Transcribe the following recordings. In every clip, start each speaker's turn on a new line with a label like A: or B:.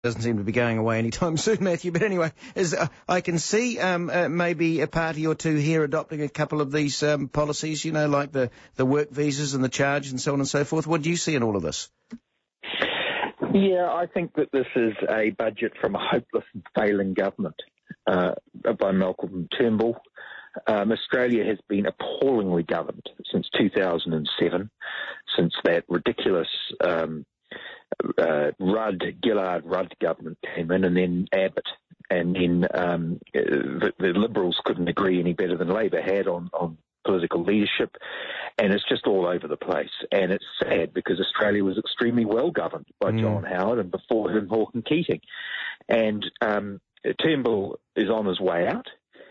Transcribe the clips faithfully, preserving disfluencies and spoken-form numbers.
A: doesn't seem to be going away anytime soon, Matthew. But anyway, as uh, I can see, um, uh, maybe a party or two here adopting a couple of these um, policies, you know, like the, the work visas and the charge and so on and so forth. What do you see in all of this?
B: Yeah, I think that this is a budget from a hopeless and failing government uh, by Malcolm Turnbull. Um, Australia has been appallingly governed since two thousand seven, since that ridiculous um, uh, Rudd, Gillard Rudd government came in, and then Abbott, and then um, the, the Liberals couldn't agree any better than Labor had on, on political leadership, and it's just all over the place. And it's sad because Australia was extremely well governed by mm. John Howard and before him Hawke and Keating. And um, Turnbull is on his way out.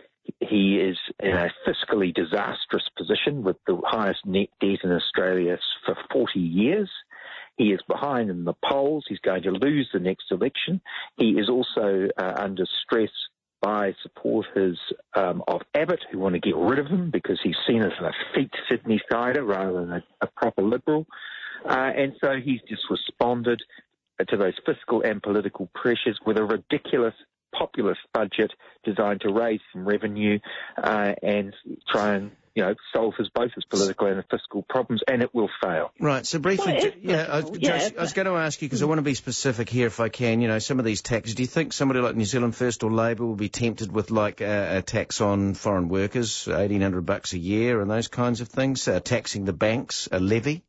B: He is in a fiscally disastrous position with the highest net debt in Australia for forty years. He is behind in the polls. He's going to lose the next election. He is also uh, under stress by supporters um, of Abbott who want to get rid of him because he's seen as an effete Sydney sider rather than a, a proper Liberal. Uh, and so he's just responded to those fiscal and political pressures with a ridiculous populist budget designed to raise some revenue uh, and try and, you know, solve his, both his political and fiscal problems, and it will fail.
A: Right, so briefly,
C: well,
A: yeah, I,
C: yeah,
A: Josh, I was going to ask you, because I want to be specific here if I can, you know, some of these taxes, do you think somebody like New Zealand First or Labor will be tempted with, like, a, a tax on foreign workers, eighteen hundred bucks a year and those kinds of things, uh, taxing the banks, a levy?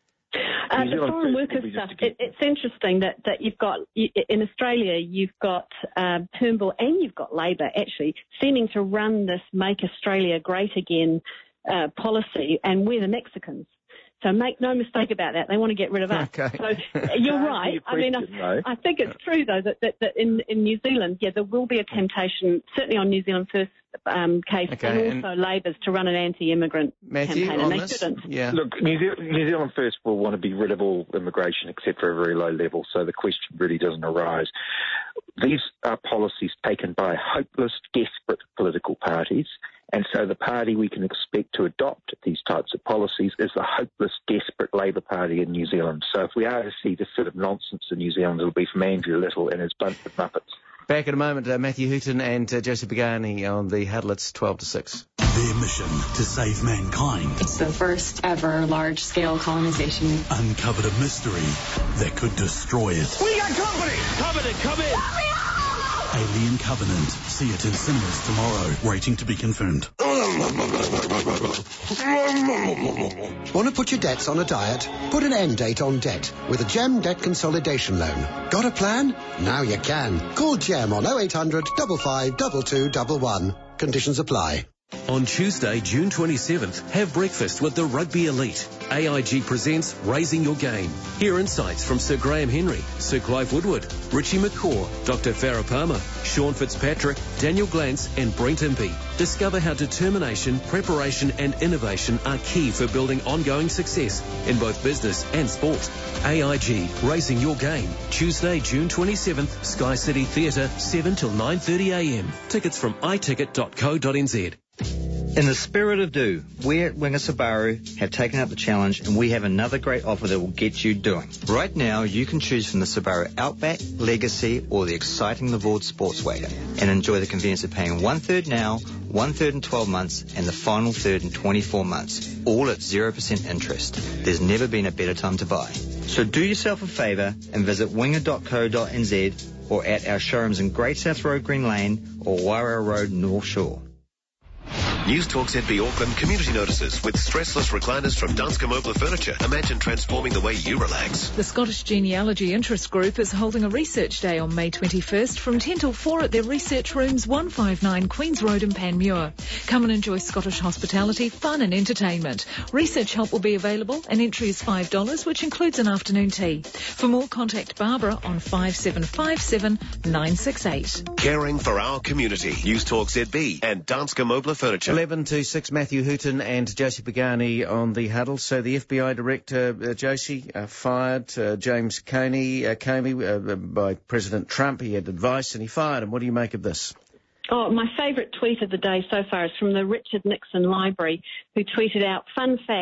C: Uh, the foreign worker stuff, it, it's interesting that, that you've got, in Australia, you've got uh, Turnbull and you've got Labor actually seeming to run this Make Australia Great Again uh, policy, and we're the Mexicans. So make no mistake about that. They want to get rid of us.
A: Okay.
C: So you're right. I mean, I, I think it's true, though, that, that, that in, in New Zealand, yeah, there will be a temptation, certainly on New Zealand First um, case,
A: okay,
C: and also and Labor's, to run an anti-immigrant
A: Matthew,
C: campaign, and they
A: this?
C: shouldn't.
A: Yeah.
B: Look, New Zealand, New Zealand First will want to be rid of all immigration except for a very low level, so the question really doesn't arise. These are policies taken by hopeless, desperate political parties, and so the party we can expect to adopt these types of policies is the hopeless, desperate Labor Party in New Zealand. So if we are to see this sort of nonsense in New Zealand, it'll be from Andrew Little and his bunch of Muppets.
A: Back in a moment, uh, Matthew Hooton and uh, Josie Pagani on the Huddle. It's twelve to six.
D: Their mission to save mankind.
E: It's the first ever large-scale colonization.
D: Uncovered a mystery that could destroy it.
F: We got company! Covenant, come in!
D: Alien Covenant. See it in cinemas tomorrow. Waiting to be confirmed.
G: Want to put your debts on a diet? Put an end date on debt with a GEM Debt Consolidation Loan. Got a plan? Now you can. Call GEM on oh eight hundred, five five two two one one. Conditions apply.
H: On Tuesday, June twenty-seventh, have breakfast with the Rugby Elite. A I G presents Raising Your Game. Hear insights from Sir Graham Henry, Sir Clive Woodward, Richie McCaw, Doctor Farah Palmer, Sean Fitzpatrick, Daniel Glantz and Brent Impey. Discover how determination, preparation and innovation are key for building ongoing success in both business and sport. A I G, Raising Your Game. Tuesday, June twenty-seventh, Sky City Theatre, seven till nine thirty a m. Tickets from i ticket dot co dot n z.
I: In the spirit of do, we at Winger Subaru have taken up the challenge, and we have another great offer that will get you doing. Right now, you can choose from the Subaru Outback, Legacy, or the exciting Lavorde Sportswagon, and enjoy the convenience of paying one-third now, one-third in twelve months, and the final third in twenty-four months, all at zero percent interest. There's never been a better time to buy. So do yourself a favour and visit winger dot co dot n z or at our showrooms in Great South Road, Green Lane, or Wairau Road, North Shore.
J: News Talk Z B Auckland community notices with stressless recliners from Danske Mobile Furniture. Imagine transforming the way you relax.
K: The Scottish Genealogy Interest Group is holding a research day on May twenty-first from ten till four at their research rooms one fifty-nine Queens Road in Panmure. Come and enjoy Scottish hospitality, fun and entertainment. Research help will be available and entry is five dollars, which includes an afternoon tea. For more, contact Barbara on five seven five seven nine six eight.
J: Caring for our community. News Talk Z B and Danske Mobile Furniture.
A: eleven to six, Matthew Hooton and Josie Pagani on the Huddle. So the F B I Director, uh, Josie, uh, fired uh, James Comey, uh, Comey uh, by President Trump. He had advice and he fired him. What do you make of this?
C: Oh, my favourite tweet of the day so far is from the Richard Nixon Library, who tweeted out, fun fact,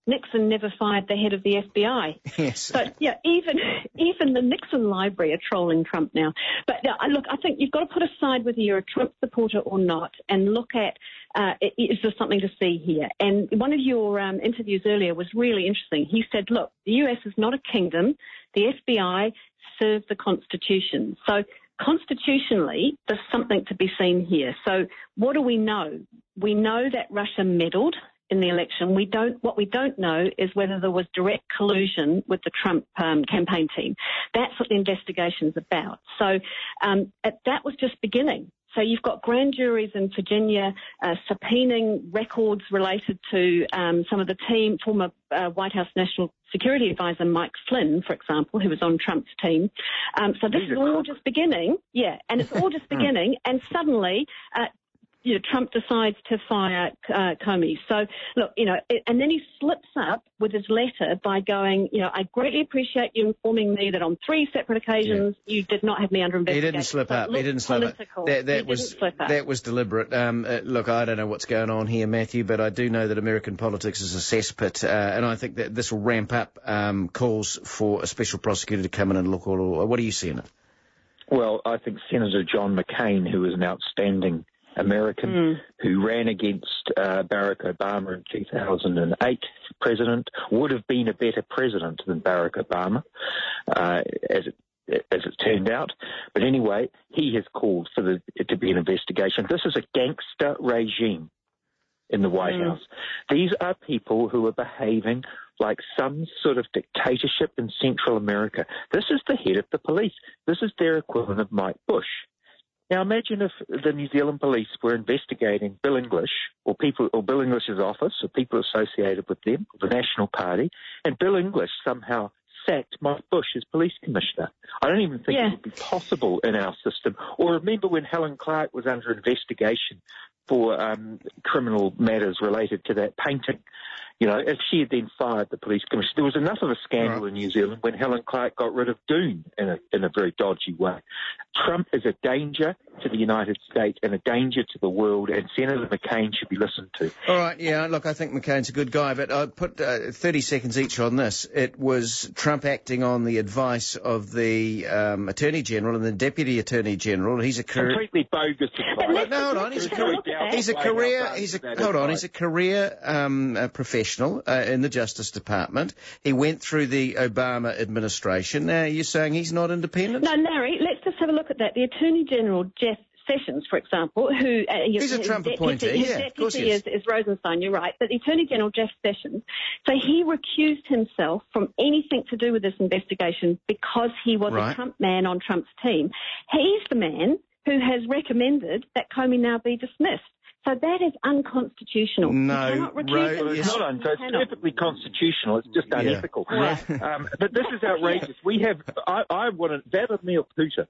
C: Nixon never fired the head of the F B I.
A: Yes.
C: So, yeah, even even the Nixon library are trolling Trump now. But uh, look, I think you've got to put aside whether you're a Trump supporter or not and look at, uh, is there something to see here? And one of your um, interviews earlier was really interesting. He said, look, the U S is not a kingdom. The F B I serve the Constitution. So constitutionally, there's something to be seen here. So what do we know? We know that Russia meddled in the election. We don't. What we don't know is whether there was direct collusion with the Trump um, campaign team. That's what the investigation is about. So um, that was just beginning. So you've got grand juries in Virginia uh, subpoenaing records related to um, some of the team, former uh, White House National Security Advisor Mike Flynn, for example, who was on Trump's team. Um, so this is all just beginning. Yeah, and it's all just beginning. And suddenly, uh, you know, Trump decides to fire uh, Comey. So, look, you know, it, and then he slips up with his letter by going, you know, I greatly appreciate you informing me that on three separate occasions yeah. you did not have me under investigation.
A: He didn't slip up. He didn't slip
C: political.
A: up. That, that
C: he
A: was
C: didn't slip up.
A: that was deliberate. Um, uh, look, I don't know what's going on here, Matthew, but I do know that American politics is a cesspit, uh, and I think that this will ramp up um, calls for a special prosecutor to come in and look all. What do you see in it?
B: Well, I think Senator John McCain, who is an outstanding American mm. who ran against uh, Barack Obama in two thousand eight president, would have been a better president than Barack Obama, uh, as it as it turned out. But anyway, he has called for the, it to be an investigation. This is a gangster regime in the White mm. House. These are people who are behaving like some sort of dictatorship in Central America. This is the head of the police. This is their equivalent of Mike Bush. Now imagine if the New Zealand police were investigating Bill English or people, or Bill English's office, or people associated with them, the National Party, and Bill English somehow sacked Mike Bush as police commissioner. I don't even think yeah. it would be possible in our system. Or remember when Helen Clark was under investigation for um, criminal matters related to that painting. You know, if she had then fired the police commissioner, there was enough of a scandal right. in New Zealand when Helen Clark got rid of Doon in a, in a very dodgy way. Trump is a danger to the United States and a danger to the world, and Senator McCain should be listened to.
A: All right, yeah, look, I think McCain's a good guy, but I'll put uh, thirty seconds each on this. It was Trump acting on the advice of the um, Attorney General and the Deputy Attorney General. He's a career...
B: Completely bogus advice.
A: No, hold on, he's a career... He's a career... He's a, hold on, he's a career um, uh, professional uh, in the Justice Department. He went through the Obama administration. Now, you're saying he's not independent?
C: No, Larry, let's just have a look at that. The Attorney General, Jeff Sessions, for example, who... Uh,
A: He's a Trump appointee,
C: his
A: yeah,
C: deputy
A: of course he is.
C: is, is Rosenstein, you're right, but the Attorney General, Jeff Sessions, so he recused himself from anything to do with this investigation because he was
A: right.
C: a Trump man on Trump's team. He's the man who has recommended that Comey now be dismissed. So that is unconstitutional.
A: No,
C: you cannot recuse
A: Ro-
C: himself.
B: It's not un- so it's perfectly constitutional. It's just unethical.
C: Yeah.
B: um, but this is outrageous. We have, I, I want to, Vladimir Putin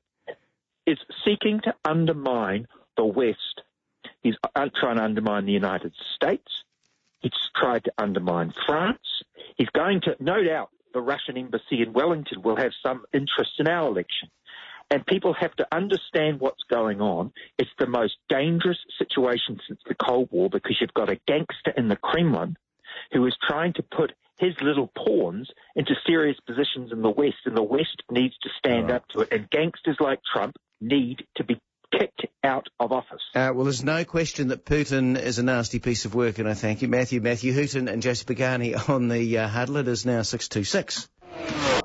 B: is seeking to undermine the West. He's trying to undermine the United States. He's tried to undermine France. He's going to, no doubt, the Russian embassy in Wellington will have some interest in our election. And people have to understand what's going on. It's the most dangerous situation since the Cold War because you've got a gangster in the Kremlin who is trying to put his little pawns into serious positions in the West, and the West needs to stand right. up to it. And gangsters like Trump need to be kicked out of office.
A: Uh, well, there's no question that Putin is a nasty piece of work, and I thank you. Matthew, Matthew Hooton and Joseph Pagani on the uh, huddle. It is now six two six.